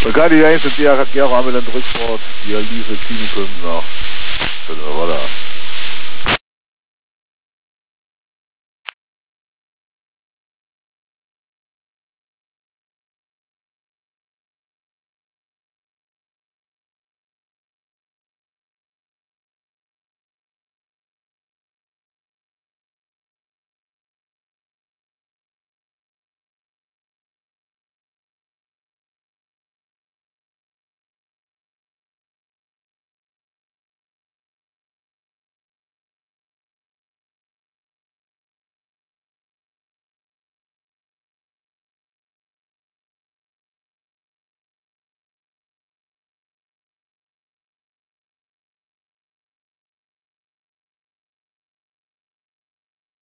Magari anche sentire che chiaro ame l'android sport, di Alice Clinicum, no. Voilà.